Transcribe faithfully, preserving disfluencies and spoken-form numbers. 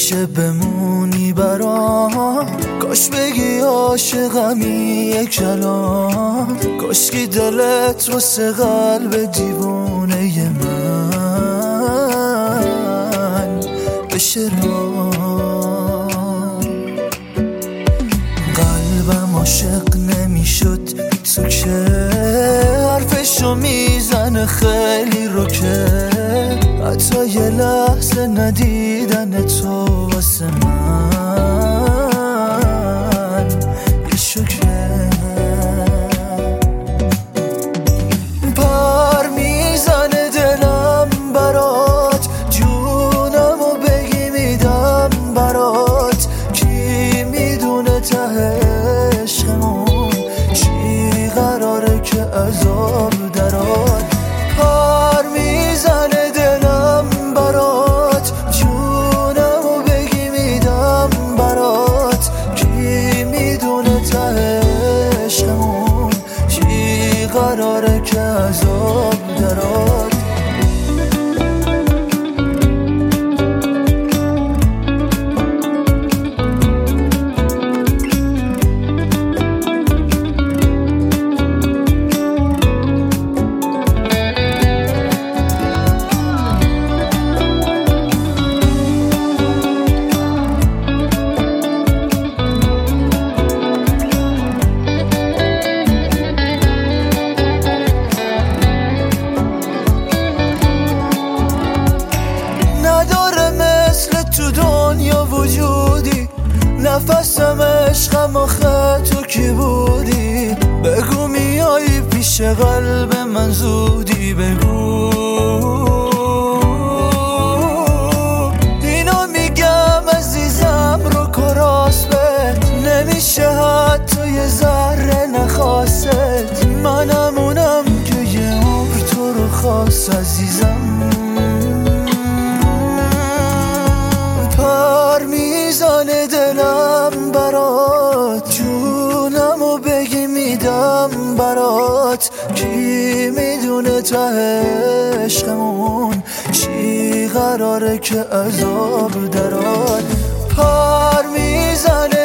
بشه بمونی برام، کاش بگی عاشقمی یک کلام، کاش کی دلت واسه قلب دیوونه من بشه رام. قلبم عاشق نمیشد تو که حرفشو میزنه خیلی رو که حتی یه لحظه ندیدن تو واسه من یه شکره. پر میزنه دلم برات، جونمو بگی میدم برات، کی میدونه ته عشقمون چی قراره که عذاب درات. پر میزنه دلم برات، جونمو بگی میدم برات، کی میدونه ته عشقمون چی قراره که عذاب درات. تو دنیا وجودی نفسم عشقم آخه تو کی بودی؟ بگو میایی پیش قلب من زودی، بگو اینو میگم عزیزم رو کراس بد، نمیشه حتی یه ذره نخواست، منمونم که یه عمر تو رو خواست عزیزم. پر میزنه دلم برات، جونمو بگی میدم برات، کی میدونه ته عشقمون چی قراره که عذاب درات. پر میزنه